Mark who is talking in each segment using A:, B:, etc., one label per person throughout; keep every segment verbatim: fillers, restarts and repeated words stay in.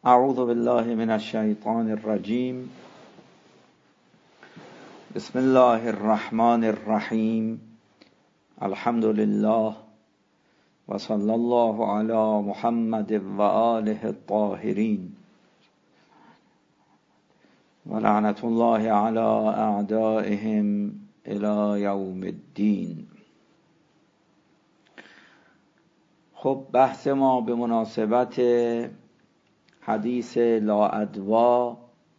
A: اعوذ بالله من الشیطان الرجیم. بسم الله الرحمن الرحیم. الحمد لله و صلی الله علی محمد و آله الطاهرین و لعنت الله علی اعدائهم الی یوم الدین. خب بحث ما به مناسبت حدیث لاادوا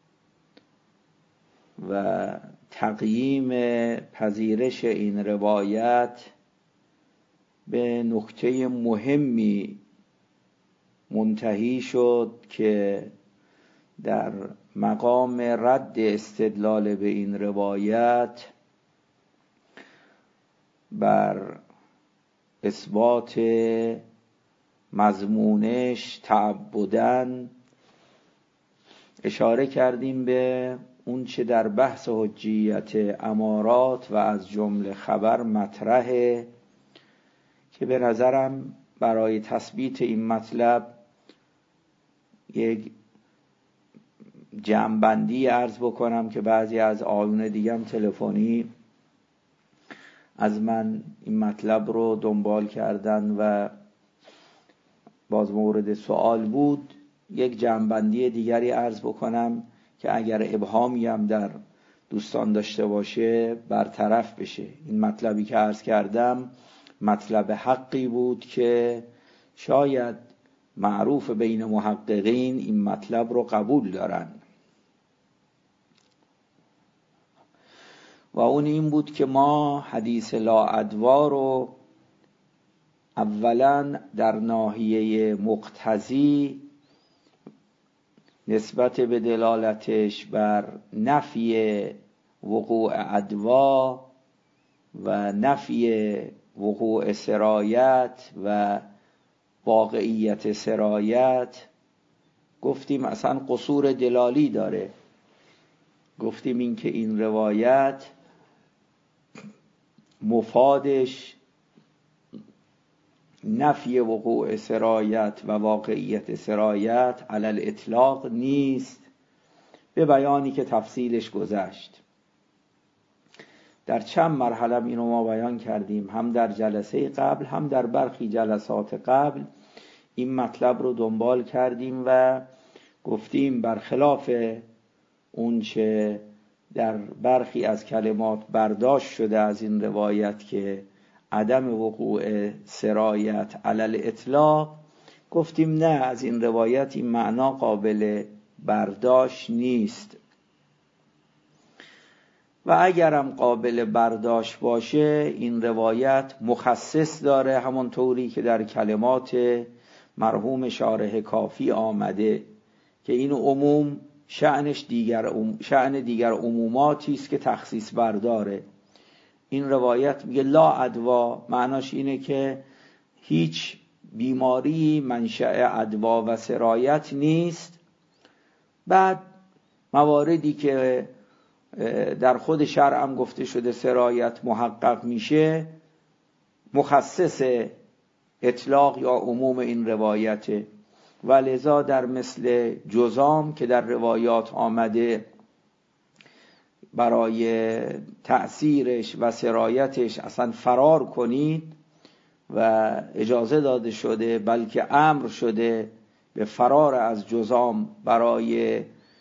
A: و تقییم پذیرش این روایت به نکته مهمی منتهی شد که در مقام رد استدلال به این روایت بر اثبات مضمونش تعبداً اشاره کردیم به اون چه در بحث حجیت امارات و از جمله خبر مطرحه که به نظرم برای تثبیت این مطلب یک جمع‌بندی عرض بکنم که بعضی از آیون دیگم تلفنی از من این مطلب رو دنبال کردن و باز مورد سوال بود. یک جمع‌بندی دیگری عرض بکنم که اگر ابهامی هم در دوستان داشته باشه برطرف بشه. این مطلبی که عرض کردم مطلب حقی بود که شاید معروف بین محققین این مطلب رو قبول دارن و اون این بود که ما حدیث لاادوا رو اولا در ناحیه مقتضی نسبت به دلالتش بر نفی وقوع ادوا و نفی وقوع سرایت و واقعیت سرایت گفتیم اصلا قصور دلالی داره. گفتیم این که این روایت مفادش نفی وقوع سرایت و واقعیت سرایت علی الاطلاق نیست، به بیانی که تفصیلش گذشت. در چند مرحله اینو ما بیان کردیم، هم در جلسه قبل هم در برخی جلسات قبل این مطلب رو دنبال کردیم و گفتیم برخلاف اون چه در برخی از کلمات برداشت شده از این روایت که عدم وقوع سرایت علی الاطلاق، گفتیم نه، از این روایت این معنا قابل برداشت نیست و اگرم قابل برداشت باشه این روایت مخصص داره، همون طوری که در کلمات مرحوم شارح کافی آمده که این عموم شأنش دیگر شأن دیگر عموماتی است که تخصیص برداره. این روایت میگه لا ادوا، معناش اینه که هیچ بیماری منشأ ادوا و سرایت نیست. بعد مواردی که در خود شرع هم گفته شده سرایت محقق میشه مخصص اطلاق یا عموم این روایته و لذا در مثل جزام که در روایات آمده برای تأثیرش و سرایتش اصلا فرار کنید و اجازه داده شده، بلکه امر شده به فرار از جزام برای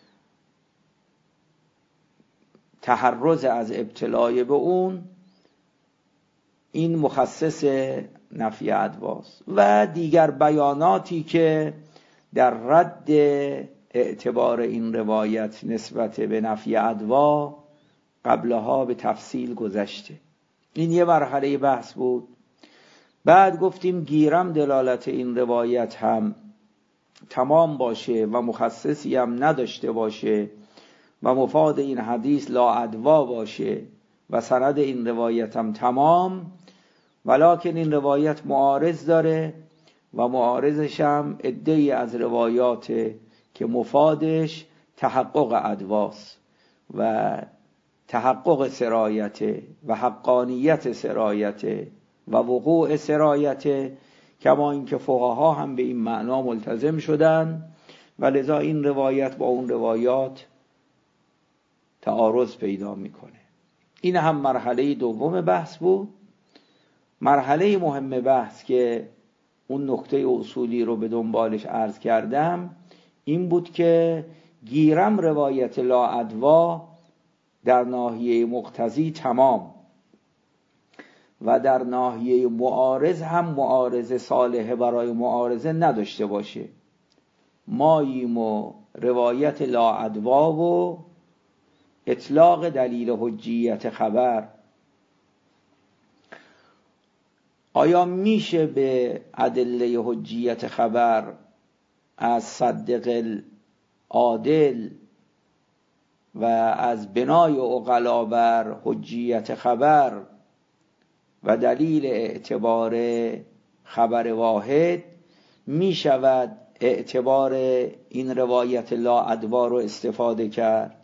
A: تحرز از ابتلای به اون، این مخصص نفی ادواست. و دیگر بیاناتی که در رد اعتبار این روایت نسبت به نفی ادوا قبلها به تفصیل گذشته. این یه مرحله بحث بود. بعد گفتیم گیرم دلالت این روایت هم تمام باشه و مخصصی هم نداشته باشه و مفاد این حدیث لاادوا باشه و سند این روایت هم تمام، ولکن این روایت معارض داره و معارضش هم عده‌ای از روایات که مفادش تحقق ادواست و تحقق سرایت و حقانیت سرایت و وقوع سرایت، کما اینکه فقها هم به این معنا ملتزم شدن و لذا این روایت با اون روایات تعارض پیدا میکنه. این هم مرحله دوم بحث بود. مرحله مهم بحث که اون نکته اصولی رو به دنبالش عرض کردم این بود که گیرم روایت لاادوا در ناحیه مقتضی تمام و در ناحیه معارض هم معارض صالحه برای معارضه نداشته باشه. ماییم و روایت لاادوا و اطلاق دلیل حجیت خبر. آیا میشه به ادله حجیت خبر از صدق العادل و از بنای عقلا بر حجیت خبر و دلیل اعتبار خبر واحد می شود اعتبار این روایت لاادوا رو استفاده کرد؟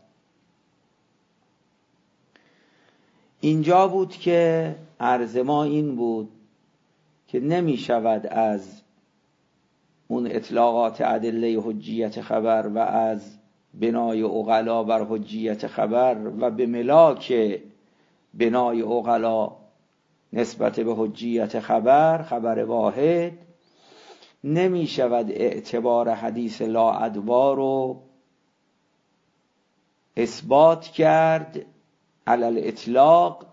A: اینجا بود که عرض ما این بود که نمی شود از اون اطلاقات ادله حجیت خبر و از بنای عقلا بر حجیت خبر و به ملاک بنای عقلا نسبت به حجیت خبر خبر واحد نمی شود اعتبار حدیث لاادوا رو اثبات کرد علی الاطلاق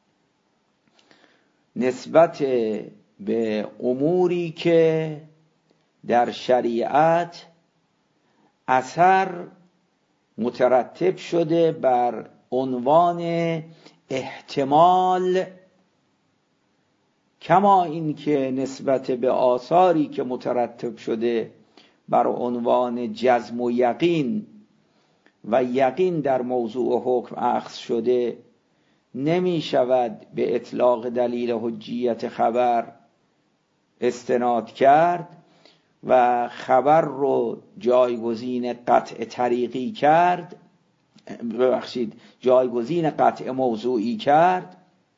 A: نسبت به اموری که در شریعت اثر مترتب شده بر عنوان احتمال، کما این که نسبت به آثاری که مترتب شده بر عنوان جزم و یقین و یقین در موضوع حکم اخذ شده نمی شود به اطلاق دلیل حجیت خبر استناد کرد و خبر رو جایگزین قطع طریقی کرد، ببخشید جایگزین قطع موضوعی کرد.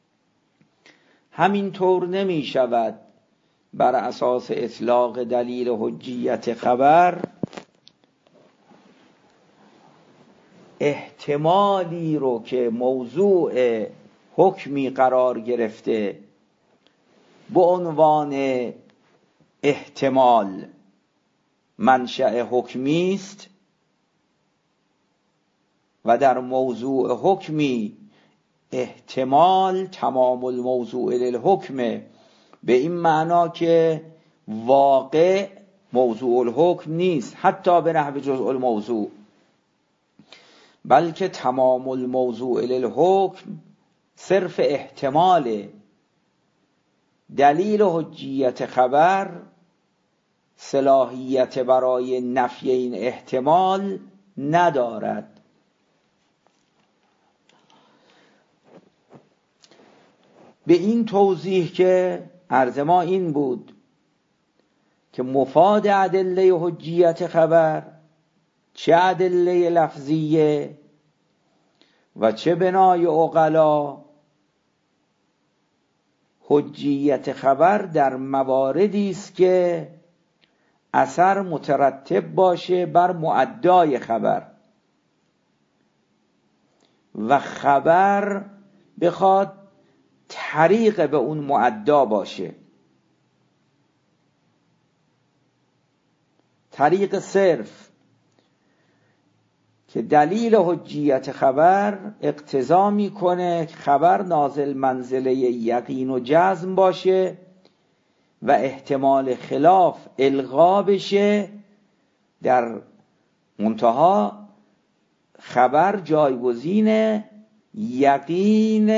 A: همینطور نمی شود بر اساس اطلاق دلیل حجیت خبر احتمالی رو که موضوع حکمی قرار گرفته به عنوان احتمال منشأ حکمی است و در موضوع حکمی احتمال تمام الموضوع للحکم، به این معنا که واقع موضوع الحکم نیست حتی به نحو جزء الموضوع، بلکه تمام الموضوع للحکم صرف احتمال. دلیل حجیت خبر صلاحیت برای نفی این احتمال ندارد. به این توضیح که عرض ما این بود که مفاد ادله حجیت خبر چه ادله لفظیه و چه بنای عقلا، حجیت خبر در مواردی است که اثر مترتب باشه بر مؤدای خبر و خبر بخواد طریق به اون مؤدا باشه، طریق صرف، که دلیل حجیت خبر اقتضا میکنه خبر نازل منزله یقین و جزم باشه و احتمال خلاف الغا بشه، در منتها خبر جایگزین یقین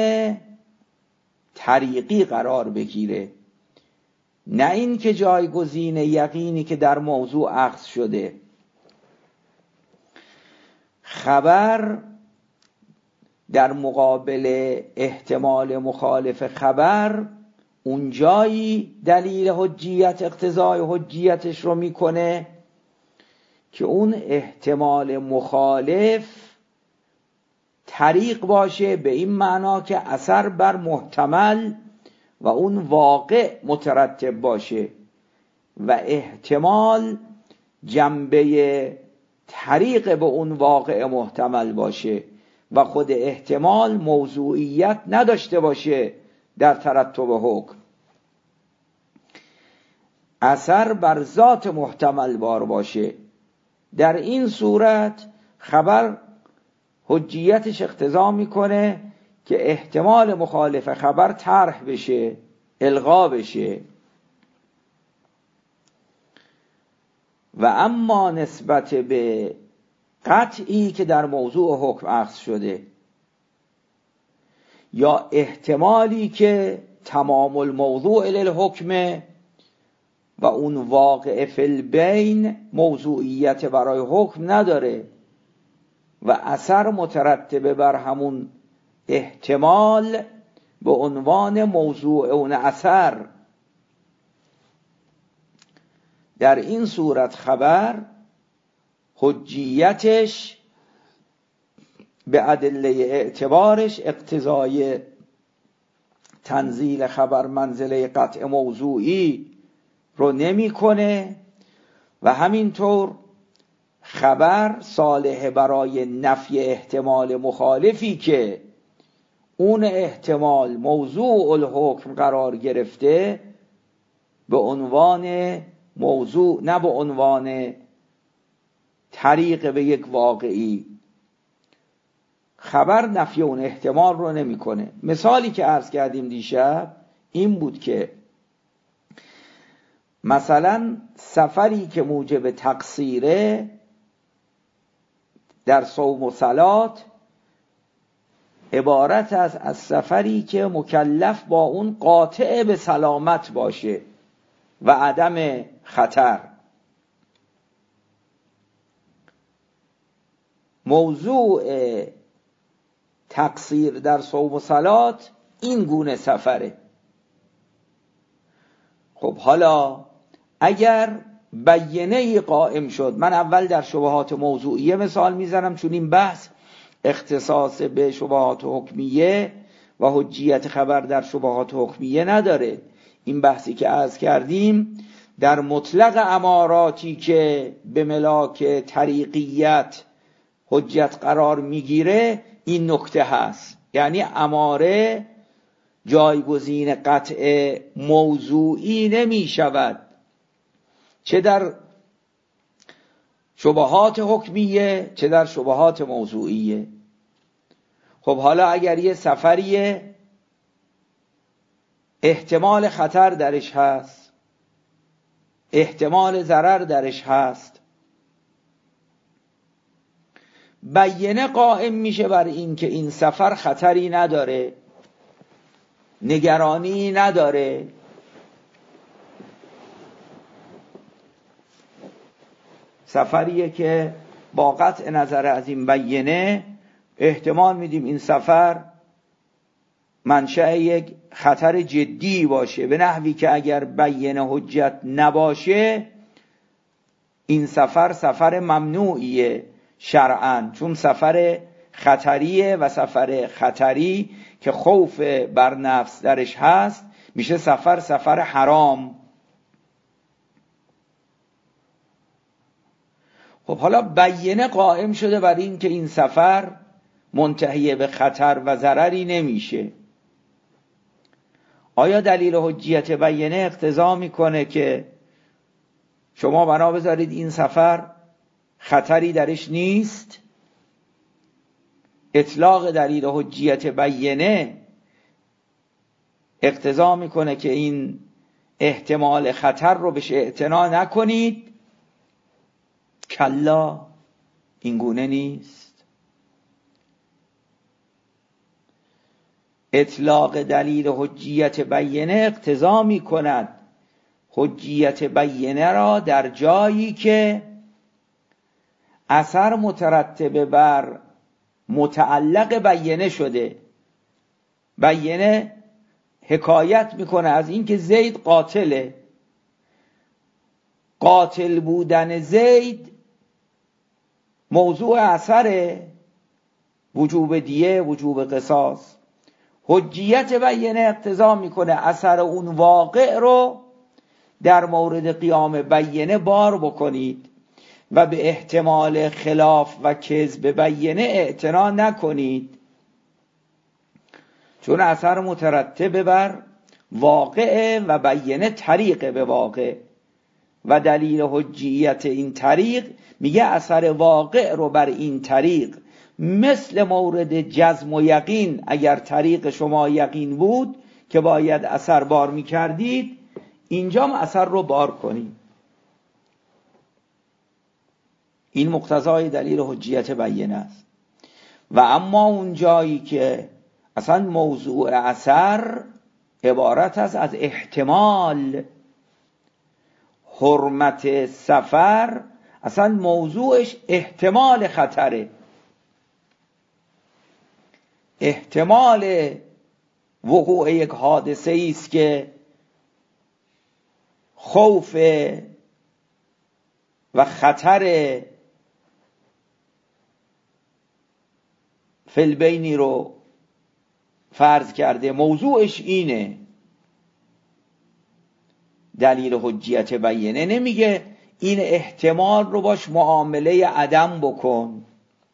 A: طریقی قرار بگیره، نه این که جایگزین یقینی که در موضوع اخذ شده. خبر در مقابل احتمال مخالف خبر اونجایی دلیل حجیت اقتضای حجیتش رو میکنه که اون احتمال مخالف طریق باشه، به این معنا که اثر بر محتمل و اون واقع مترتب باشه و احتمال جنبه طریق به اون واقع محتمل باشه و خود احتمال موضوعیت نداشته باشه در ترتب حکم. اثر بر ذات محتمل بار باشه. در این صورت خبر حجیتش اقتضا میکنه که احتمال مخالف خبر طرح بشه، الغا بشه. و اما نسبت به قطعی که در موضوع حکم اخذ شده یا احتمالی که تمام الموضوع للحکمه و اون واقع فی البین موضوعیت برای حکم نداره و اثر مترتبه بر همون احتمال به عنوان موضوع اون اثر، در این صورت خبر حجیتش به ادله اعتبارش اقتضای تنزیل خبر منزله قطع موضوعی رو نمیکنه و همینطور خبر صالح برای نفی احتمال مخالفی که اون احتمال موضوع الحکم قرار گرفته به عنوان موضوع، نه به عنوان طریق به یک واقعی. خبر نفی اون احتمال رو نمیکنه. مثالی که عرض کردیم دیشب این بود که مثلا سفری که موجب تقصیره در صوم و صلات عبارت است از سفری که مکلف با اون قاطع به سلامت باشه و عدم خطر. موضوع تقصیر در صوم و صلات این گونه سفره. خب حالا اگر بیینه قائم شد، من اول در شبهات موضوعیه مثال میزنم چون این بحث اختصاص به شبهات حکمیه و حجیت خبر در شبهات حکمیه نداره. این بحثی که عرض کردیم در مطلق اماراتی که به ملاک طریقیت حجت قرار میگیره این نکته هست، یعنی اماره جایگزین قطع موضوعی نمی شود، چه در شبهات حکمیه چه در شبهات موضوعیه. خب حالا اگر یه سفریه احتمال خطر درش هست، احتمال ضرر درش هست، بیینه قائم میشه بر این که این سفر خطری نداره، نگرانی نداره، سفریه که با قطع نظر از این بیینه احتمال میدیم این سفر منشأ یک خطر جدی باشه، به نحوی که اگر بیینه حجت نباشه این سفر سفر ممنوعیه شرعاً، چون سفر خطریه و سفر خطری که خوف بر نفس درش هست میشه سفر سفر حرام. خب حالا بیینه قائم شده بر این که این سفر منتهی به خطر و ضرری نمیشه. آیا دلیل حجیت بیینه اقتضا میکنه که شما بنا بذارید این سفر خطری درش نیست؟ اطلاق دلیل حجیت بیینه اقتضا میکنه که این احتمال خطر رو بهش اعتنا نکنید؟ کلا، این گونه نیست. اطلاق دلیل حجیت بیینه اقتضا می کند حجیت بیینه را در جایی که اثر مترتب بر متعلق بیینه شده. بیینه حکایت میکنه از اینکه زید قاتله، قاتل بودن زید موضوع اثر وجوب دیه، وجوب قصاص. حجیت بیینه اقتضا میکنه اثر اون واقع رو در مورد قیام بیینه بار بکنید. و به احتمال خلاف و کذب بیینه اعتنا نکنید، چون اثر مترتب بر واقع و بیینه طریق به واقع و دلیل حجیت این طریق میگه اثر واقع رو بر این طریق مثل مورد جزم و یقین، اگر طریق شما یقین بود که باید اثر بار میکردید، اینجا هم اثر رو بار کنید. این مقتضای دلیل حجیت بیینه است. و اما اون جایی که اصلا موضوع اثر عبارت است از احتمال، حرمت سفر اصلا موضوعش احتمال خطره، احتمال وقوع یک حادثه است که خوف و خطر فلبینی رو فرض کرده. موضوعش اینه. دلیل حجیت بیینه نمیگه این احتمال رو باش معامله عدم بکن،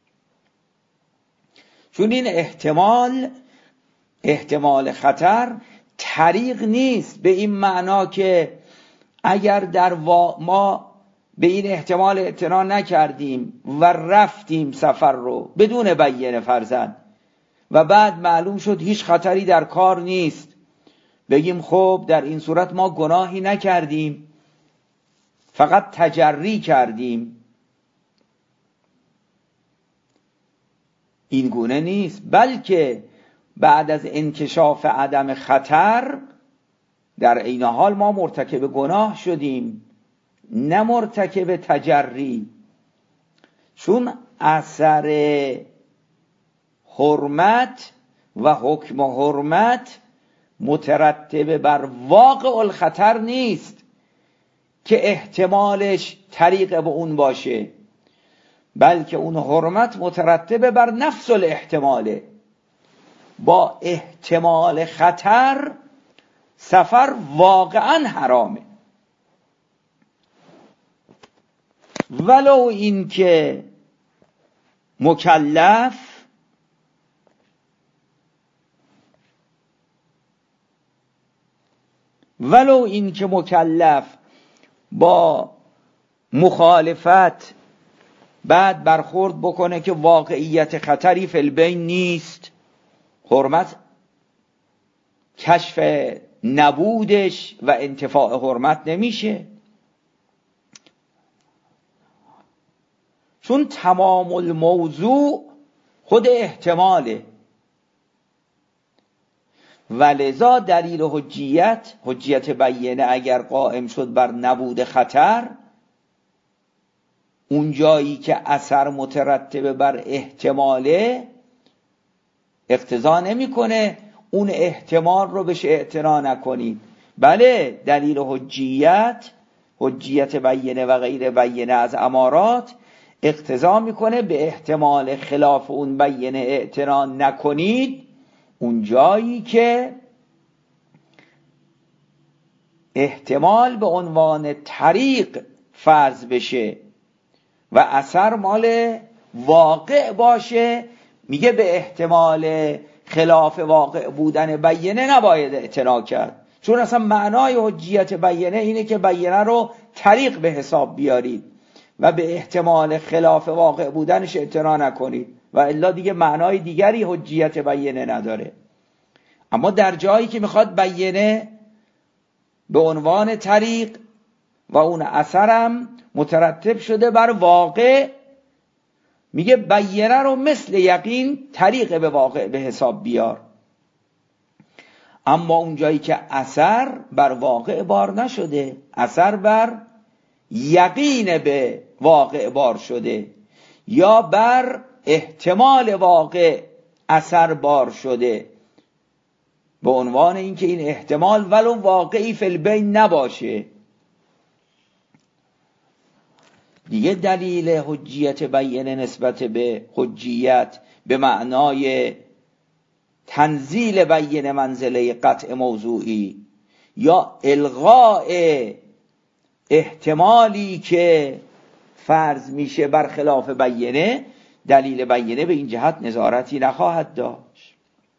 A: چون این احتمال احتمال خطر طریق نیست به این معنا که اگر در وا... ما به این احتمال اعتنا نکردیم و رفتیم سفر رو بدون بیینه فرضاً و بعد معلوم شد هیچ خطری در کار نیست، بگیم خب در این صورت ما گناهی نکردیم، فقط تجری کردیم. این گونه نیست، بلکه بعد از انکشاف عدم خطر در عین حال ما مرتکب گناه شدیم، نه مرتکب تجری، چون اثر حرمت و حکم حرمت مترتب بر واقع الخطر نیست که احتمالش طریق به اون باشه، بلکه اون حرمت مترتب بر نفس الاحتماله. با احتمال خطر سفر واقعا حرامه، ولو این که مکلف ولو این که مکلف با مخالفت بعد برخورد بکنه که واقعیت خطری فی البین نیست، حرمت کشف نبودش و انتفاع حرمت نمیشه، چون تمام الموضوع خود احتماله. ولذا دلیل حجیت حجیت بیینه اگر قائم شد بر نبود خطر، اون جایی که اثر مترتب بر احتماله اقتضا نمیکنه اون احتمال رو بهش اعتنا نکنید. بله دلیل حجیت حجیت بیینه و غیر بیینه از امارات اقتضا میکنه به احتمال خلاف اون بیینه اعتنا نکنید، اون جایی که احتمال به عنوان طریق فرض بشه و اثر مال واقع باشه، میگه به احتمال خلاف واقع بودن بیینه نباید اعتنا کرد، چون اصلا معنای حجیت بیینه اینه که بیینه رو طریق به حساب بیارید و به احتمال خلاف واقع بودنش اعتنا نکنید، و الا دیگه معنای دیگری حجیت بیینه نداره. اما در جایی که میخواد بیینه به عنوان طریق و اون اثرم مترتب شده بر واقع، میگه بیینه رو مثل یقین طریق به واقع به حساب بیار. اما اون جایی که اثر بر واقع بار نشده، اثر بر یقین به واقع بار شده یا بر احتمال واقع اثر بار شده، به عنوان اینکه این احتمال ولو واقعی فی البین نباشه، دیگه دلیل حجیت بیینه نسبت به حجیت به معنای تنزیل بیینه منزله قطع موضوعی یا الغاء احتمالی که فرض میشه بر خلاف بیینه، دلیل بیینه به این جهت نظارتی نخواهد داشت.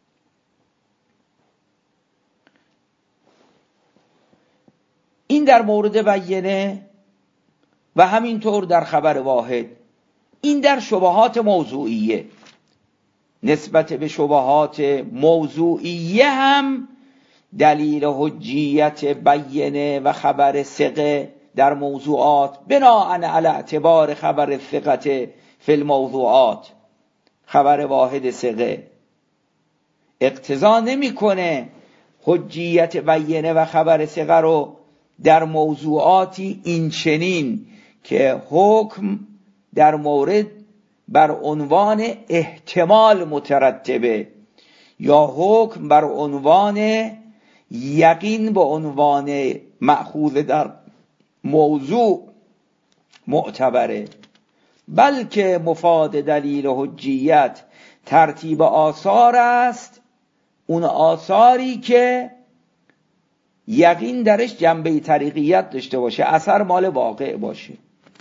A: این در مورد بیینه و همینطور در خبر واحد. این در شبهات موضوعیه. نسبت به شبهات موضوعیه هم دلیل حجیت بیینه و خبر ثقه در موضوعات بناء علی اعتبار خبر ثقه فی الموضوعات، خبر واحد ثقه اقتضا نمیکنه حجیت بیینه و خبر ثقه رو در موضوعاتی این چنین که حکم در مورد بر عنوان احتمال مترتبه یا حکم بر عنوان یقین به عنوان مأخوذ در موضوع معتبره، بلکه مفاد دلیل حجیت ترتیب آثار است، اون آثاری که یقین درش جنبه طریقیت داشته باشه، اثر مال واقع باشه.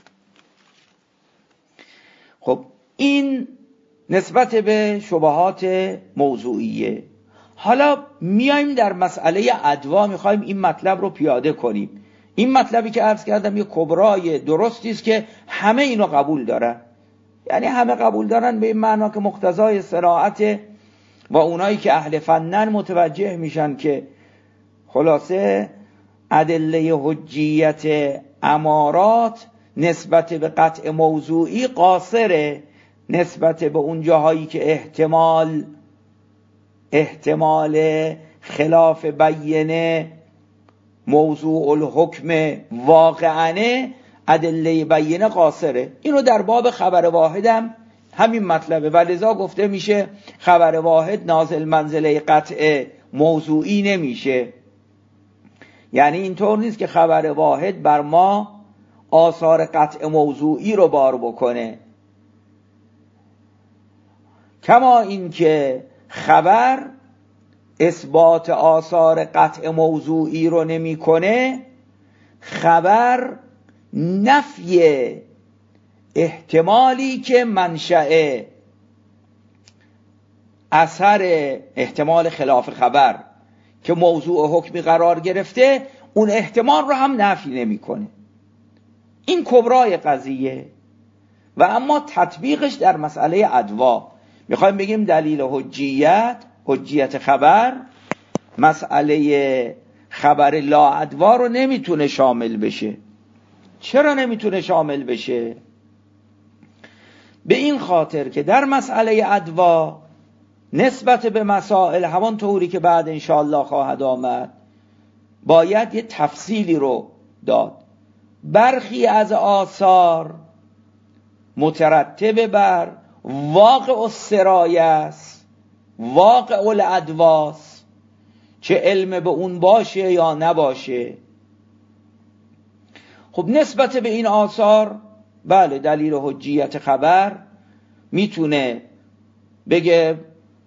A: خب این نسبت به شبهات موضوعیه. حالا میایم در مسئله ادوا، میخوایم این مطلب رو پیاده کنیم. این مطلبی که عرض کردم یه کبرای درستی است که همه اینو قبول دارن، یعنی همه قبول دارن به این معنا که مقتضای صراحت و اونایی که اهل فنن متوجه میشن که خلاصه ادله حجیت امارات نسبت به قطع موضوعی قاصره، نسبت به اون جاهایی که احتمال احتمال خلاف بیینه موضوع الحکم واقعانه ادله بیینه قاصره. اینو در باب خبر واحدم همین مطلبه و لذا گفته میشه خبر واحد نازل منزله قطع موضوعی نمیشه. یعنی اینطور نیست که خبر واحد بر ما آثار قطع موضوعی رو بار بکنه، کما اینکه خبر اثبات آثار قطع موضوعی رو نمیکنه، خبر نفی احتمالی که منشأ اثر احتمال خلاف خبر که موضوع حکمی قرار گرفته، اون احتمال رو هم نفی نمیکنه. این کبرای قضیه. و اما تطبیقش در مسئله ادوا، میخوایم بگیم دلیل حجیت، حجیت خبر، مسئله خبر لا ادوا رو نمیتونه شامل بشه. چرا نمیتونه شامل بشه؟ به این خاطر که در مسئله ادوا نسبت به مسائل همان طوری که بعد انشاءالله خواهد آمد باید یه تفصیلی رو داد. برخی از آثار مترتب بر واقع السرایه است، واقع الادواست، چه علم به اون باشه یا نباشه. خب نسبت به این آثار بله دلیل حجیت خبر میتونه بگه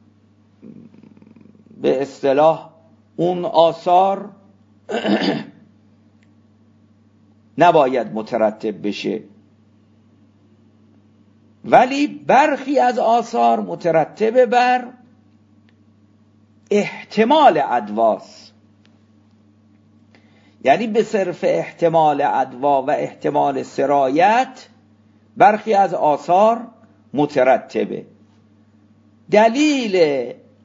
A: به اصطلاح اون آثار نباید مترتب بشه، ولی برخی از آثار مترتب بر احتمال ادواست، یعنی به صرف احتمال ادوا و احتمال سرایت برخی از آثار مترتبه. دلیل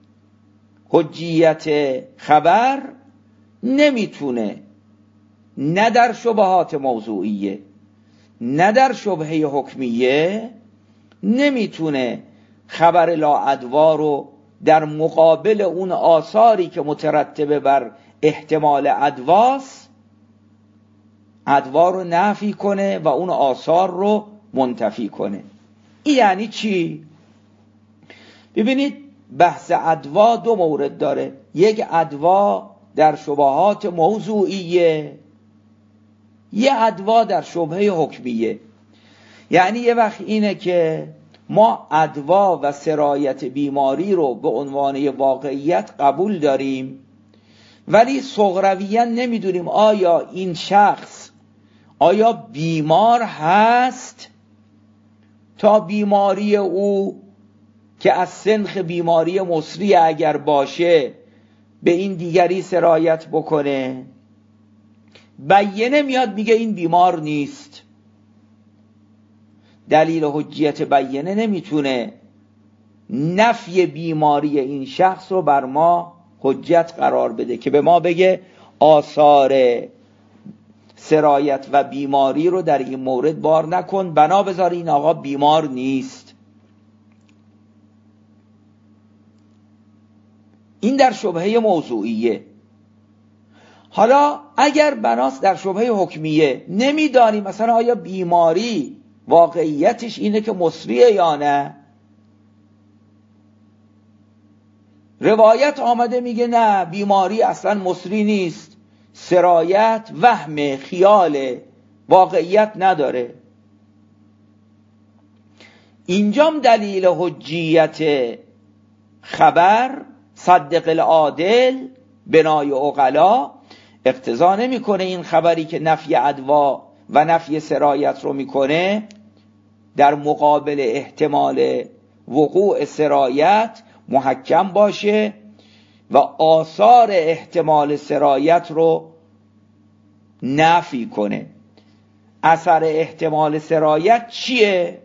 A: حجیت خبر نمیتونه نه در شبهات موضوعیه نه در شبهه حکمیه نمیتونه خبر لا ادوا رو در مقابل اون آثاری که مترتبه بر احتمال ادواست ادوا رو نفی کنه و اون آثار رو منتفی کنه. این یعنی چی؟ ببینید بحث ادوا دو مورد داره. یک ادوا در شبهات موضوعیه، یه ادوا در شبهه حکمیه. یعنی یه وقت اینه که ما ادوا و سرایت بیماری رو به عنوان واقعیت قبول داریم، ولی صغرویاً نمیدونیم آیا این شخص آیا بیمار هست تا بیماری او که از سنخ بیماری مصری اگر باشه به این دیگری سرایت بکنه؟ بیینه میاد میگه این بیمار نیست. دلیل حجیت بیینه نمیتونه نفی بیماری این شخص رو بر ما حجت قرار بده که به ما بگه آثار سرایت و بیماری رو در این مورد بار نکن، بنا بذار این آقا بیمار نیست. این در شبهه موضوعیه. حالا اگر بناست در شبهه حکمیه، نمیدانیم مثلا آیا بیماری واقعیتش اینه که مصریه یا نه. روایت آمده میگه نه بیماری اصلا مصری نیست، سرایت وهم خیال، واقعیت نداره. اینجام دلیل حجیت خبر صدق العادل بنای عقلا اقتضا نمیکنه این خبری که نفی ادوا و نفی سرایت رو میکنه در مقابل احتمال وقوع سرایت محکم باشه و آثار احتمال سرایت رو نفی کنه. اثر احتمال سرایت چیه؟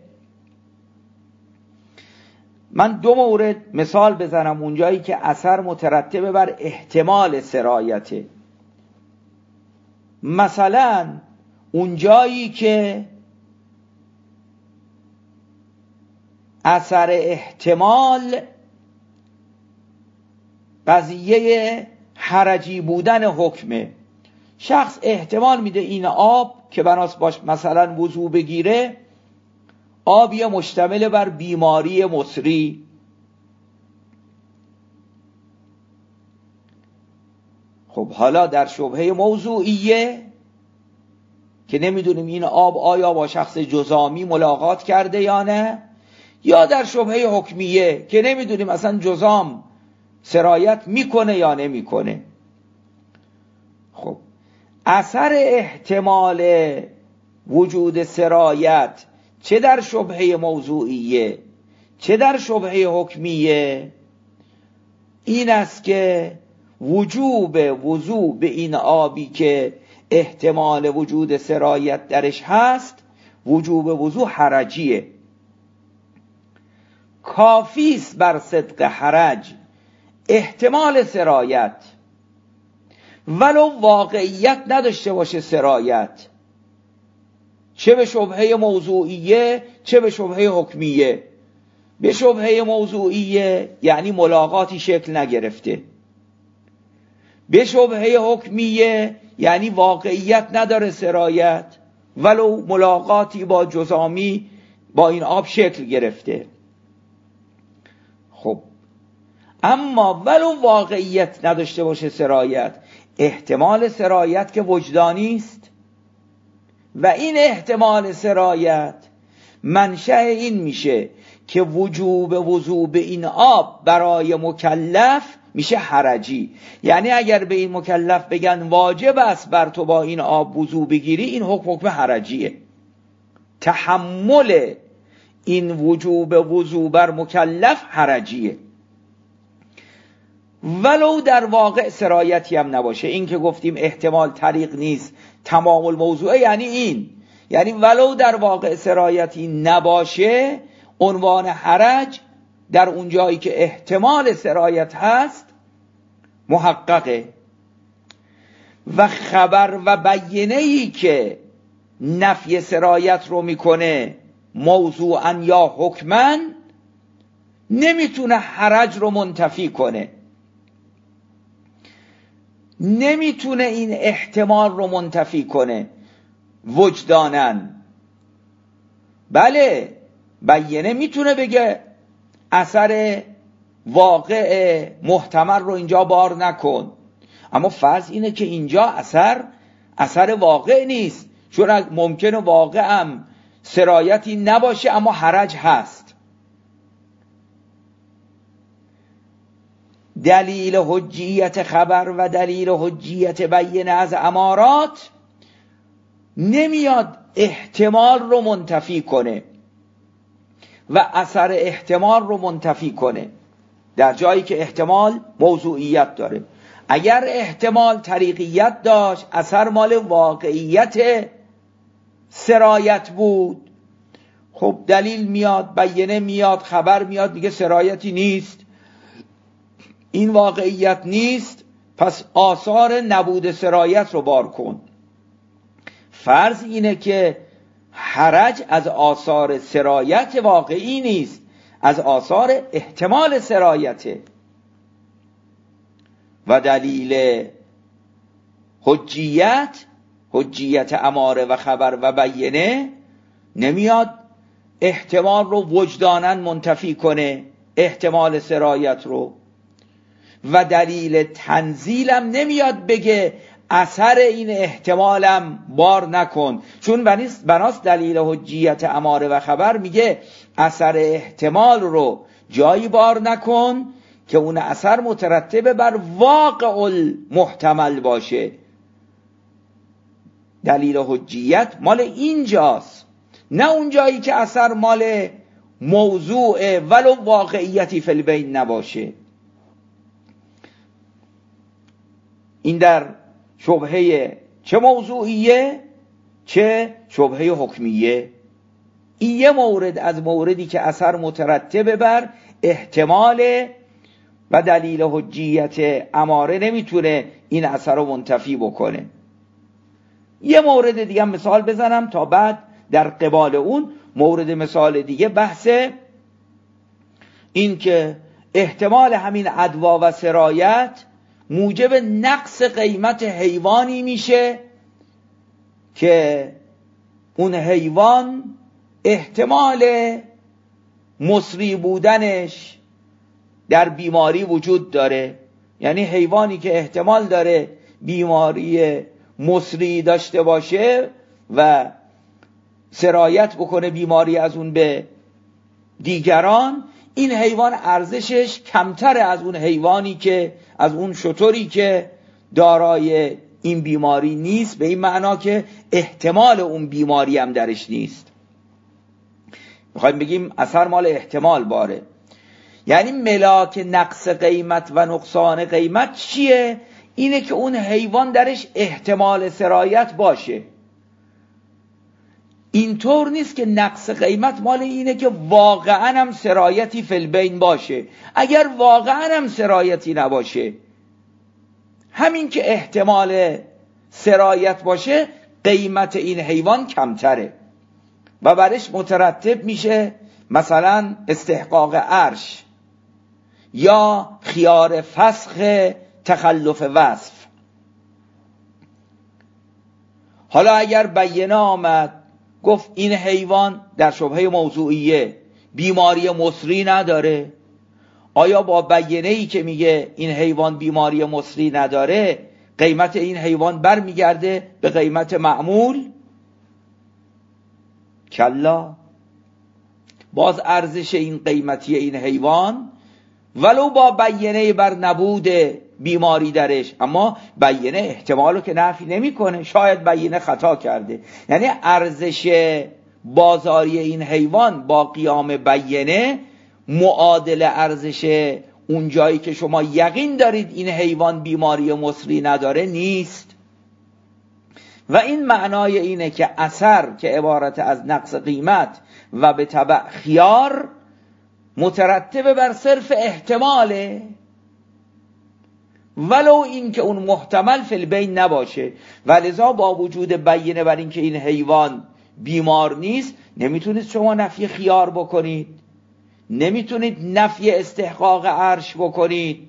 A: من دو مورد مثال بزنم اونجایی که اثر مترتبه بر احتمال سرایته. مثلا اونجایی که اثر احتمال قضیه حرجی بودن حکمه. شخص احتمال میده این آب که بناس باش مثلا وضو بگیره آبی مشتمل بر بیماری مصری. خب حالا در شبهه موضوعیه که نمیدونیم این آب آیا با شخص جزامی ملاقات کرده یا نه، یا در شبهه حکمیه که نمیدونیم اصلا جزام سرایت میکنه یا نمیکنه. خب اثر احتمال وجود سرایت چه در شبهه موضوعیه چه در شبهه حکمیه این است که وجوب وضوع به این آبی که احتمال وجود سرایت درش هست وجوب وضوع حرجیه. کافیست بر صدق حرج احتمال سرایت ولو واقعیت نداشته باشه سرایت، چه به شبهه موضوعیه چه به شبهه حکمیه. به شبهه موضوعیه یعنی ملاقاتی شکل نگرفته، به شبهه حکمیه یعنی واقعیت نداره سرایت ولو ملاقاتی با جزامی با این آب شکل گرفته. خب اما ولو واقعیت نداشته باشه سرایت، احتمال سرایت که وجدانی است و این احتمال سرایت منشأ این میشه که وجوب وضوع به این آب برای مکلف میشه حرجی. یعنی اگر به این مکلف بگن واجب است بر تو با این آب وضوع بگیری، این حکم حکم حرجیه. تحمل این وجوب وضوع بر مکلف حرجیه ولو در واقع سرایتی هم نباشه. این که گفتیم احتمال طریق نیست تمام الموضوع یعنی این، یعنی ولو در واقع سرایتی نباشه عنوان حرج در اون جایی که احتمال سرایت هست محققه. و خبر و بیینه‌ای که نفی سرایت رو میکنه موضوعاً یا حکماً نمیتونه حرج رو منتفی کنه، نمیتونه این احتمال رو منتفی کنه وجداناً. بله بیینه میتونه بگه اثر واقع محتمل رو اینجا بار نکن، اما فرض اینه که اینجا اثر اثر واقع نیست، چون ممکنه واقع هم سرایتی نباشه اما حرج هست. دلیل حجیت خبر و دلیل حجیت بیینه از امارات نمیاد احتمال رو منتفی کنه و اثر احتمال رو منتفی کنه در جایی که احتمال موضوعیت داره. اگر احتمال طریقیت داشت، اثر مال واقعیت سرایت بود. خب دلیل میاد، بیانه میاد، خبر میاد، میگه سرایتی نیست، این واقعیت نیست، پس آثار نبود سرایت رو بار کن. فرض اینه که حرج از آثار سرایت واقعی نیست، از آثار احتمال سرایته. و دلیل حجیت، حجیت اماره و خبر و بیانه، نمیاد احتمال رو وجداناً منتفی کنه، احتمال سرایت رو. و دلیل تنزیلم نمیاد بگه اثر این احتمالم بار نکن، چون بناست دلیل حجیت اماره و خبر میگه اثر احتمال رو جایی بار نکن که اون اثر مترتب بر واقع المحتمل باشه. دلیل حجیت مال اینجاست، نه اون جایی که اثر مال موضوع ولو واقعیتی فی البین نباشه. این در شبهه چه موضوعیه چه شبهه حکمیه. این یه مورد از موردی که اثر مترتب بر احتمال و دلیل حجیت اماره نمیتونه این اثر رو منتفی بکنه. یه مورد دیگه مثال بزنم تا بعد در قبال اون مورد مثال دیگه بحث این که احتمال همین ادوا و سرایت موجب نقص قیمت حیوانی میشه که اون حیوان احتمال مصری بودنش در بیماری وجود داره. یعنی حیوانی که احتمال داره بیماری مصری داشته باشه و سرایت بکنه بیماری از اون به دیگران، این حیوان ارزشش کمتر از اون حیوانی که از اون شتری که دارای این بیماری نیست، به این معنا که احتمال اون بیماری هم درش نیست. میخوایم بگیم اثر مال احتمال باره. یعنی ملاک نقص قیمت و نقصان قیمت چیه؟ اینه که اون حیوان درش احتمال سرایت باشه. اینطور نیست که نقص قیمت مال اینه که واقعا هم سرایتی فی البین باشه. اگر واقعا هم سرایتی نباشه، همین که احتمال سرایت باشه، قیمت این حیوان کمتره و برش مترتب میشه مثلا استحقاق عرش یا خیار فسخ تخلف وصف. حالا اگر بیانه آمد گفت این حیوان در شبهه موضوعیه بیماری مصری نداره، آیا با بیانه‌ای که میگه این حیوان بیماری مصری نداره قیمت این حیوان برمیگرده به قیمت معمول؟ کلا، باز ارزش این قیمتی این حیوان ولو با بیانه بر نبود بیماری درش، اما بیانه احتمالو که نفی نمیکنه، شاید بیانه خطا کرده. یعنی ارزش بازاری این حیوان با قیام بیانه معادل ارزش اون جایی که شما یقین دارید این حیوان بیماری مصری نداره نیست. و این معنای اینه که اثر که عبارت از نقص قیمت و به تبع خیار مترتب بر صرف احتماله، ولو این که اون محتمل فی البین نباشه. ولذا با وجود بیانه بر این که این حیوان بیمار نیست، نمیتونید شما نفی خیار بکنید، نمیتونید نفی استحقاق عرش بکنید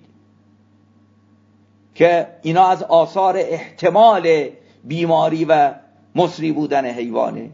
A: که اینا از آثار احتمال بیماری و مصری بودن حیوانه.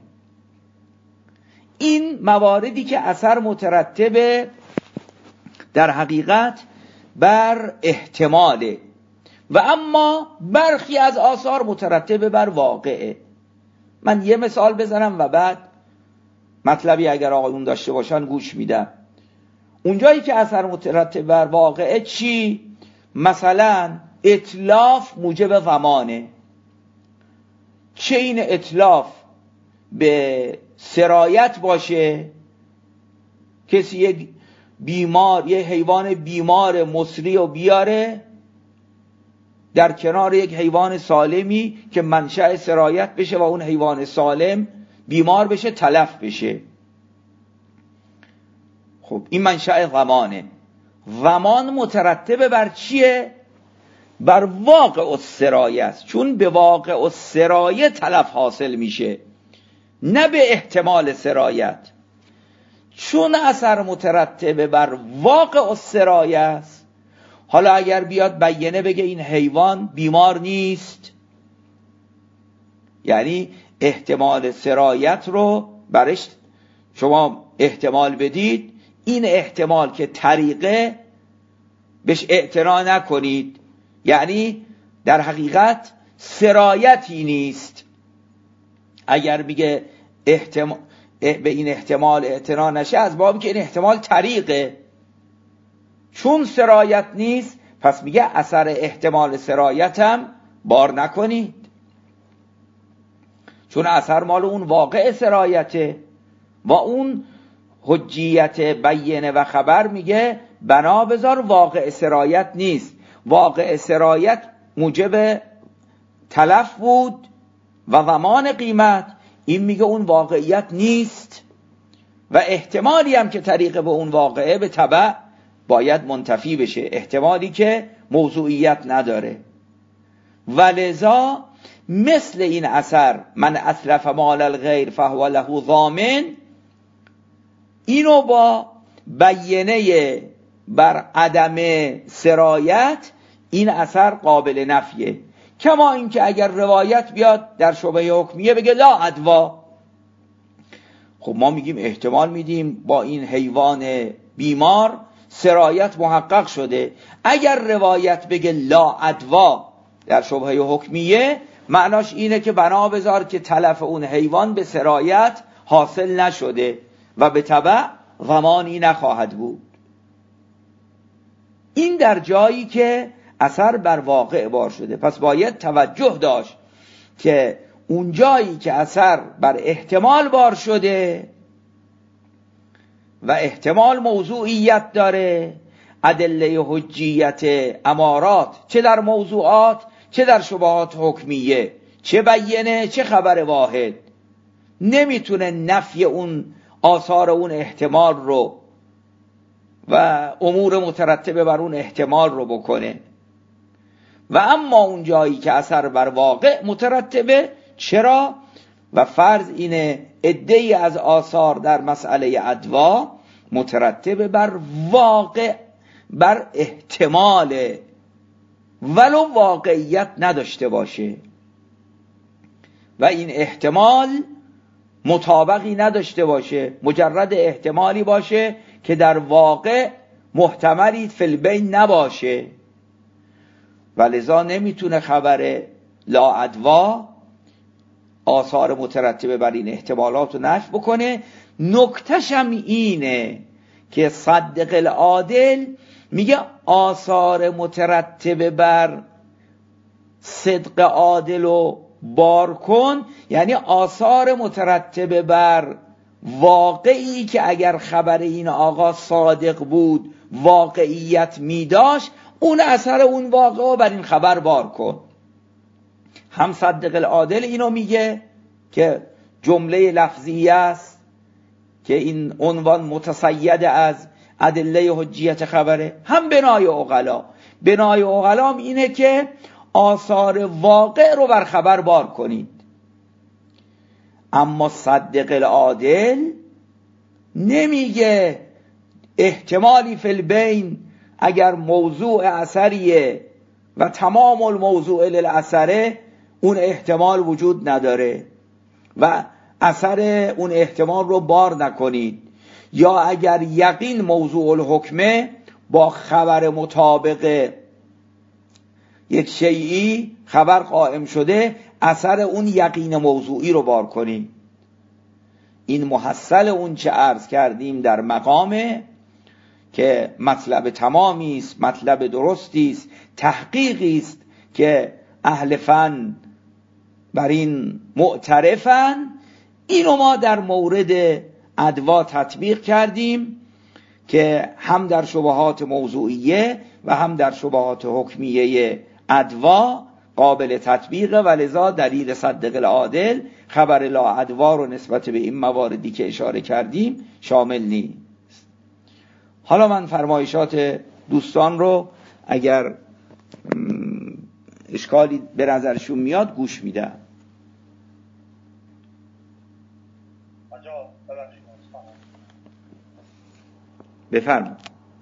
A: این مواردی که اثر مترتب در حقیقت بر احتماله و اما برخی از آثار مترتب بر واقعه. من یه مثال بزنم و بعد مطلبی اگر آقایون داشته باشن گوش میدم. اونجایی که اثر مترتب بر واقعه چی؟ مثلا اتلاف موجب ضمانه. چه این اتلاف به سرایت باشه، کسی یک بیمار، یه حیوان بیمار مصری و بیاره در کنار یک حیوان سالمی که منشأ سرایت بشه و اون حیوان سالم بیمار بشه، تلف بشه. خب این منشأ ضمانه. ضمان مترتب بر چیه؟ بر واقع السرایه است، چون به واقع السرایه تلف حاصل میشه، نه به احتمال سرایت. چون اثر مترتب بر واقع السرایه است، حالا اگر بیاد بیانه بگه این حیوان بیمار نیست، یعنی احتمال سرایت رو برش شما احتمال بدید، این احتمال که طریقه بهش اعتنا نکنید، یعنی در حقیقت سرایتی نیست. اگر میگه احتمال به این احتمال اعتنا نشه، از بابی که این احتمال طریقه، چون سرایت نیست پس میگه اثر احتمال سرایت هم بار نکنید، چون اثر مال اون واقع سرایته. و اون حجیت بیانه و خبر میگه بنا بذار واقع سرایت نیست، واقع سرایت موجب تلف بود و ضمان قیمت، این میگه اون واقعیت نیست و احتمالی هم که طریق به اون واقعه به تبع باید منتفی بشه، احتمالی که موضوعیت نداره. ولذا مثل این اثر من اتلف مال الغیر فهو له ضامن، اینو با بیانه بر عدم سرایت این اثر قابل نفیه. کما اینکه اگر روایت بیاد در شبهه حکمیه بگه لا عدوا، خب ما میگیم احتمال میدیم با این حیوان بیمار سرایت محقق شده. اگر روایت بگه لا عدوا در شبهه حکمیه، معناش اینه که بنا بذار که تلف اون حیوان به سرایت حاصل نشده و به تبع ضمانی نخواهد بود. این در جایی که اثر بر واقع بار شده. پس باید توجه داشت که اون جایی که اثر بر احتمال بار شده و احتمال موضوعیت داره، ادله حجیت امارات، چه در موضوعات چه در شبهات حکمیه، چه بیانه چه خبر واحد، نمیتونه نفی اون آثار اون احتمال رو و امور مترتبه بر اون احتمال رو بکنه. و اما اون جایی که اثر بر واقع مترتبه، چرا؟ و فرض اینه عده‌ای از آثار در مسئله عدوا مترتبه بر واقع، بر احتمال، ولو واقعیت نداشته باشه و این احتمال مطابقی نداشته باشه، مجرد احتمالی باشه که در واقع محتملی فی البین نباشه، ولذا نمیتونه خبر لا عدوا آثار مترتبه بر این احتمالات رو نفی بکنه. نکته‌ش هم اینه که صدق العادل میگه آثار مترتبه بر صدق عادل رو بار کن، یعنی آثار مترتبه بر واقعی که اگر خبر این آقا صادق بود واقعیت میداشت، اون اثر اون واقع رو بر این خبر بار کن. هم صدق العادل اینو میگه که جمله لفظی است که این عنوان متصید از ادله حجیت خبره، هم بنای عقلا. بنای عقلا اینه که آثار واقع رو بر خبر بار کنید. اما صدق العادل نمیگه احتمالی فی البین اگر موضوع اثریه و تمام الموضوع للاثره اون احتمال وجود نداره و اثر اون احتمال رو بار نکنید، یا اگر یقین موضوع الحکمه با خبر مطابق یک شیئی خبر قائم شده اثر اون یقین موضوعی رو بار کنید. این محصل اون چه عرض کردیم در مقامه که مطلب تمامی است، مطلب درستی است، تحقیقی است که اهل فن بر این معترفن. اینو ما در مورد ادوا تطبیق کردیم که هم در شبهات موضوعیه و هم در شبهات حکمیه ادوا قابل تطبیقه و لذا دلیل صدق العادل خبر لا ادوا رو نسبت به این مواردی که اشاره کردیم شامل نیست. حالا من فرمایشات دوستان رو اگر اشکالی به نظرشون میاد گوش میدم. بفرمایید.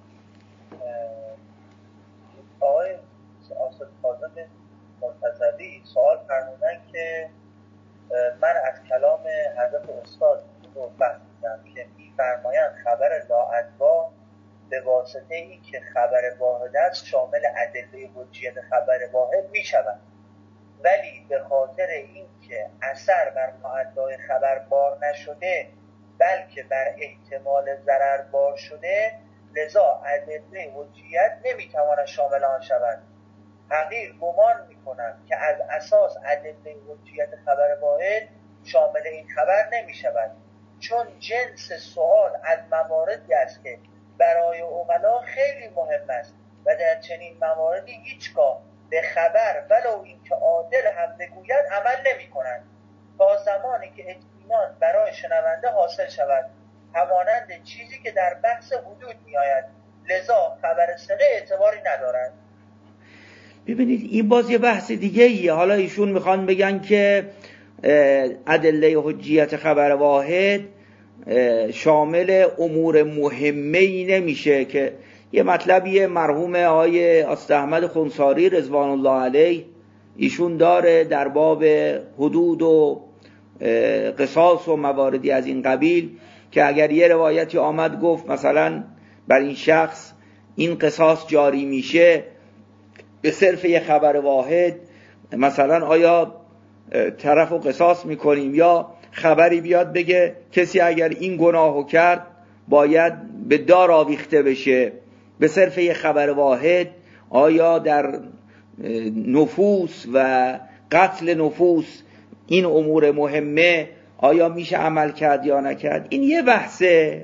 B: آقای آصف کاظم مرتضوی سوال فرمودن که من از کلام حضرت استاد رو فهمیدم که می‌فرمایند خبر لا ادوا به واسطه این که خبر واحد است شامل ادله حجیت خبر واحد می‌شود، ولی به خاطر این که اثر بر معدای خبر بار نشده بلکه بر احتمال ضرر بار شده، لذا ادله حجیت نمیتواند شامل آن شود. حقیر گمان میکنم که از اساس ادله حجیت خبر واحد شامل این خبر نمیشود، چون جنس سوال از مواردی است که برای عقلا خیلی مهم است و در چنین مواردی هیچگاه به خبر ولو اینکه عادل هم بگوید عمل نمیکنند تا زمانی که اطمینان برای شنونده حاصل شود، همانند چیزی که در بحث حدود می آید، لذا خبر ثقه اعتباری ندارد.
A: ببینید این باز یه بحث دیگه ایه. حالا ایشون میخوان بگن که ادله حجیت خبر واحد شامل امور مهمه ای نمیشه، که یه مطلبیه مرحوم آقای آست احمد خنثاری رضوان الله علیه ایشون داره در باب حدود و قصاص و مواردی از این قبیل، که اگر یه روایتی آمد گفت مثلا بر این شخص این قصاص جاری میشه به صرف یه خبر واحد، مثلا آیا طرف رو قصاص میکنیم، یا خبری بیاد بگه کسی اگر این گناهو کرد باید به دار آویخته بشه، به صرف یه خبر واحد آیا در نفوس و قتل نفوس این امور مهمه آیا میشه عمل کرد یا نکرد؟ این یه بحثه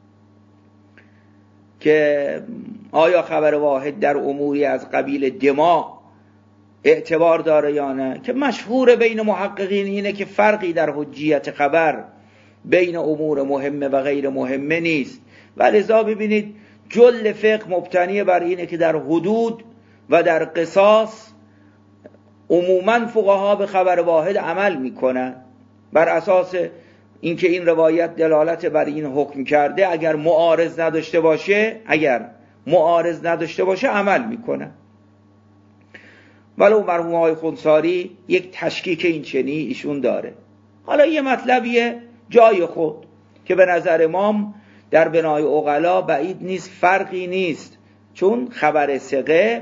A: که آیا خبر واحد در اموری از قبیل دماء اعتبار داره یا نه، که مشهور بین محققین اینه که فرقی در حجیت خبر بین امور مهمه و غیر مهمه نیست، و لذا ببینید جل فقه مبتنی بر اینه که در حدود و در قصاص عموماً فقها به خبر واحد عمل میکنن بر اساس اینکه این روایت دلالت بر این حکم کرده، اگر معارض نداشته باشه اگر معارض نداشته باشه عمل میکنن. ولو مرحوم آقای خنثاری یک تشکیک این چنی ایشون داره. حالا یه مطلبیه جای خود که به نظر امام در بنای عقلا بعید نیست، فرقی نیست، چون خبر ثقه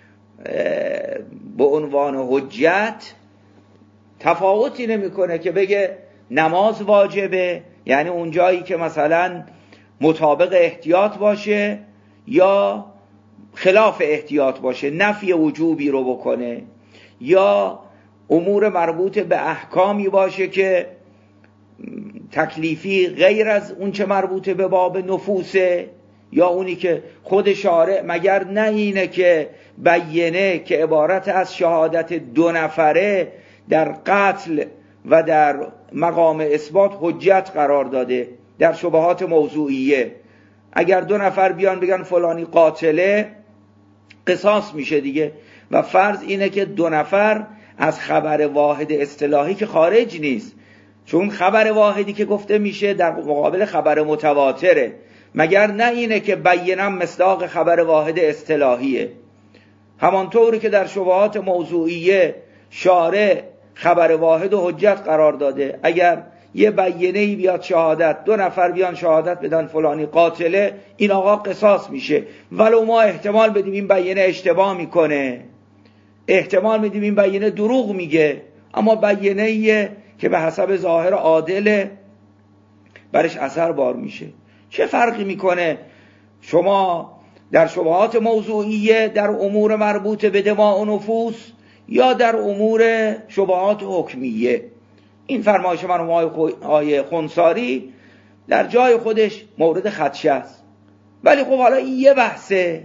A: به عنوان حجت تفاوتی نمیکنه که بگه نماز واجبه، یعنی اون جایی که مثلا مطابق احتیاط باشه یا خلاف احتیاط باشه، نفی وجوبی رو بکنه، یا امور مربوط به احکامی باشه که تکلیفی غیر از اون چه مربوط به باب نفوسه، یا اونی که خود شارع مگر نه اینه که بیینه که عبارت از شهادت دو نفره در قتل و در مقام اثبات حجت قرار داده. در شبهات موضوعیه اگر دو نفر بیان بگن فلانی قاتله قصاص میشه دیگه، و فرض اینه که دو نفر از خبر واحد اصطلاحی که خارج نیست، چون خبر واحدی که گفته میشه در مقابل خبر متواتره، مگر نه اینه که بینا مصداق خبر واحد اصطلاحیه. همانطوری که در شبهات موضوعیه شارع خبر واحد و حجت قرار داده، اگر یه بیینه‌ای بیاد شهادت، دو نفر بیان شهادت بدن فلانی قاتله، این آقا قصاص میشه، ولو ما احتمال بدیم این بیینه اشتباه میکنه، احتمال میدیم این بیینه دروغ میگه، اما بیینه‌ایه که به حسب ظاهر عادله برش اثر بار میشه. چه فرقی میکنه شما در شبهات موضوعیه در امور مربوط به دماء و نفوس یا در امور شبهات حکمیه. این فرمایش مرحوم آقای خنثاری در جای خودش مورد خدشه است، ولی خب حالا این یه بحثه.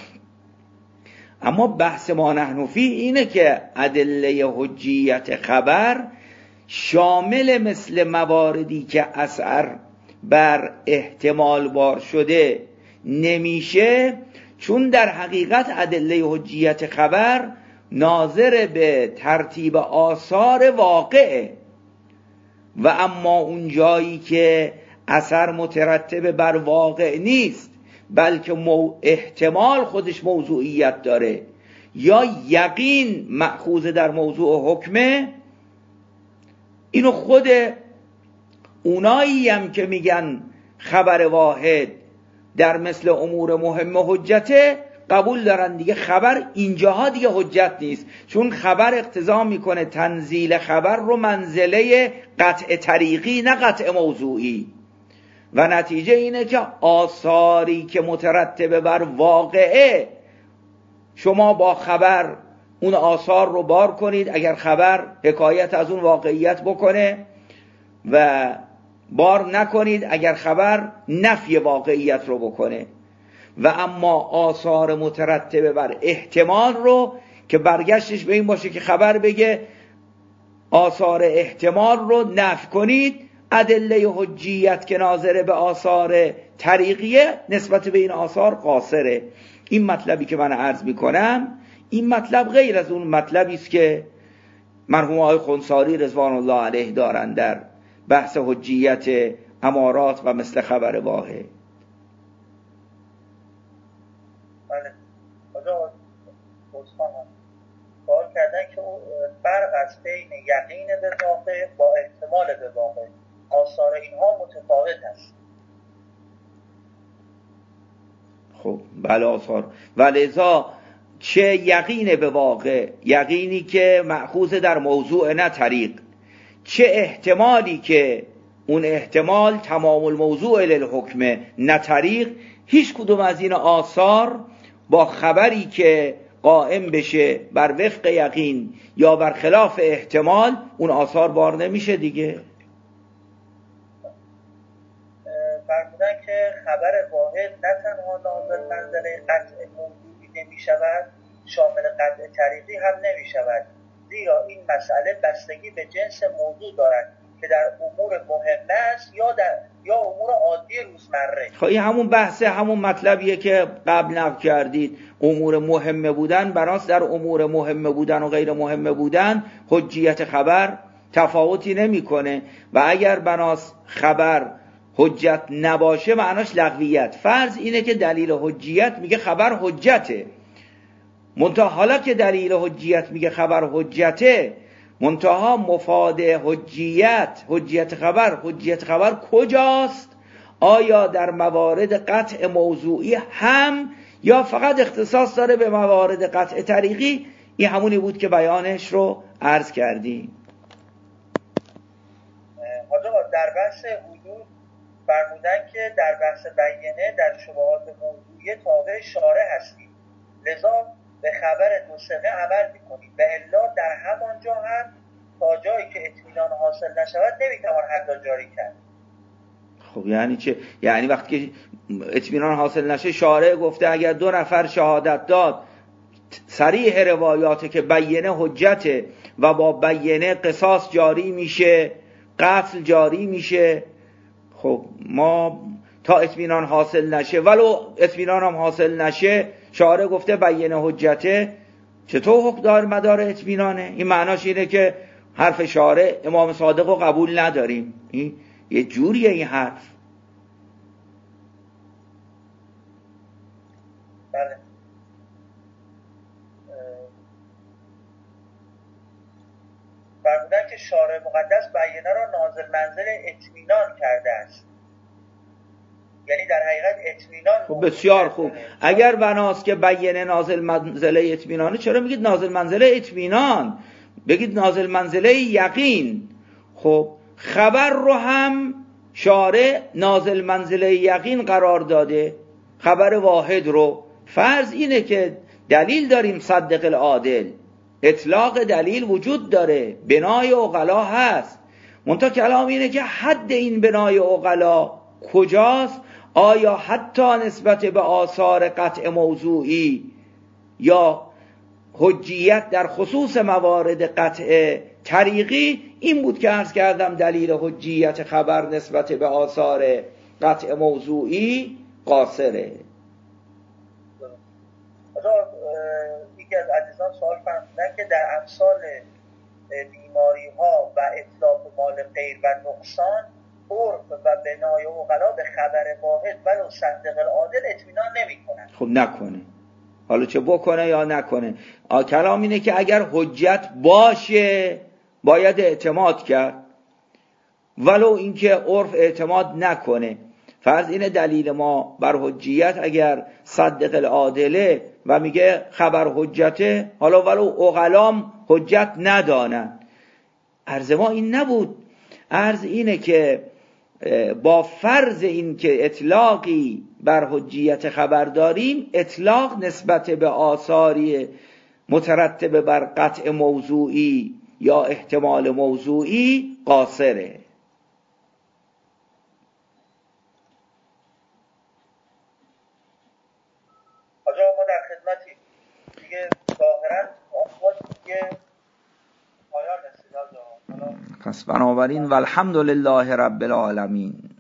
A: اما بحث ما نحن فی اینه که ادله حجیت خبر شامل مثل مواردی که اثر بر احتمال بار شده نمیشه، چون در حقیقت ادله حجیت خبر ناظر به ترتیب آثار واقعه، و اما اون جایی که اثر مترتب بر واقع نیست بلکه مو احتمال خودش موضوعیت داره یا یقین مأخوذ در موضوع حکمه، اینو خود اونایی هم که میگن خبر واحد در مثل امور مهم حجته قبول دارن دیگه. خبر اینجاها دیگه حجت نیست، چون خبر اقتضا میکنه تنزیل خبر رو منزله قطع طریقی نه قطع موضوعی، و نتیجه اینه که آثاری که مترتب بر واقعه شما با خبر اون آثار رو بار کنید، اگر خبر حکایت از اون واقعیت بکنه، و بار نکنید اگر خبر نفی واقعیت رو بکنه. و اما آثار مترتب بر احتمال رو که برگشتش به این باشه که خبر بگه آثار احتمال رو نفی کنید، ادله حجیت که ناظره به آثار طریقیه نسبت به این آثار قاصره. این مطلبی که من عرض میکنم، این مطلب غیر از اون مطلبی است که مرحوم آقای خنثاری رضوان الله علیه دارن در بحث حجیت امارات و مثل خبر واحد.
B: بله. آجا دوستانم سوال کردن که فرق است بین یقین به واقع با احتمال به واقع، آثار اینها متفاوت است.
A: خب بله آثار، ولذا چه یقین به واقع، یقینی که مأخوذ در موضوع نه طریق، چه احتمالی که اون احتمال تمام الموضوع للحکم نه طریق، هیچ کدوم از این آثار با خبری که قائم بشه بر وفق یقین یا بر خلاف احتمال اون آثار بار نمیشه دیگه.
B: فرمودن که خبر واحد نه تنها ناظر منزله قطع موضوعی نمی شود، شامل قطع طریقی هم نمی شود، زیرا این مسئله بستگی به جنس موضوع دارد که در امور مهمه است یا در یا امور عادی روزمره.
A: خب این همون بحثه، همون مطلبیه که قبل نقل کردید. امور مهمه بودن براست در امور مهمه بودن و غیر مهمه بودن حجیت خبر تفاوتی نمیکنه، و اگر بناس خبر حجت نباشه معناش لغویت. فرض اینه که دلیل حجیت میگه خبر حجته، منتها حالا که دلیل حجیت میگه خبر حجته، منتها مفاد حجیت حجیت خبر حجیت خبر کجاست؟ آیا در موارد قطع موضوعی هم یا فقط اختصاص داره به موارد قطع طریقی؟ این همونی بود که بیانش رو عرض کردیم.
B: حاجا در بحث حدود فرمودن که در بحث بیانه در شبهات موضوعی تابع شارع هستید، لذا به خبر دو سمه عمل میکنید، و الا در همانجا هم تا جایی که اطمینان حاصل نشود نمیتوان حد جاری کرد.
A: خب یعنی چه؟ یعنی وقتی که اطمینان حاصل نشه شارع گفته اگر دو نفر شهادت داد، صریح روایاته که بیانه حجته و با بیانه قصاص جاری میشه، قتل جاری میشه. خب ما تا اطمینان حاصل نشه، ولو اطمینان هم حاصل نشه، شارع گفته بیانه حجته، چطور حکم دار مدار اطمینانه؟ این معناش اینه که حرف شارع امام صادق رو قبول نداریم. این یه جوریه این حرف.
B: بله. فرمودن که شارع مقدس بیانه را نازل منزل اطمینان کرده است، یعنی در حقیقت اطمینان.
A: خب بسیار خوب. اگر بناست که بیانه نازل منزله اطمینانه، چرا میگید نازل منزله اطمینان؟ بگید نازل منزله یقین. خب خبر رو هم شارع نازل منزله یقین قرار داده، خبر واحد رو. فرض اینه که دلیل داریم صدق العادل، اطلاق دلیل وجود داره، بنای عقلا هست، منتها کلام اینه که حد این بنای عقلا کجاست؟ آیا حتی نسبت به آثار قطع موضوعی یا حجیت در خصوص موارد قطع طریقی؟ این بود که عرض کردم دلیل حجیت خبر نسبت به آثار قطع موضوعی قاصره.
B: یکی از عزیزان سوال فرمودن که در امثال بیماری ها و اطلاق مال غیر و نقصان، عرف و بنای عقلا به خبر واحد ولو صدق العادل اطمینان نمی کنن.
A: خب نکنه، حالا چه بکنه یا نکنه، کلام اینه که اگر حجت باشه باید اعتماد کرد، ولو اینکه عرف اعتماد نکنه. فرض اینه دلیل ما بر حجیت اگر صدق العادله و میگه خبر حجته، حالا ولو عقلام حجت ندانن. عرض ما این نبود، عرض اینه که با فرض این که اطلاقی بر حجیت خبر داریم، اطلاق نسبت به آثاری مترتب بر قطع موضوعی یا احتمال موضوعی قاصره.
B: آجا ما در خدمتی دیگه ظاهرا آخواد دیگه پایان رسید.
A: پس بنابراین والحمد لله رب العالمین.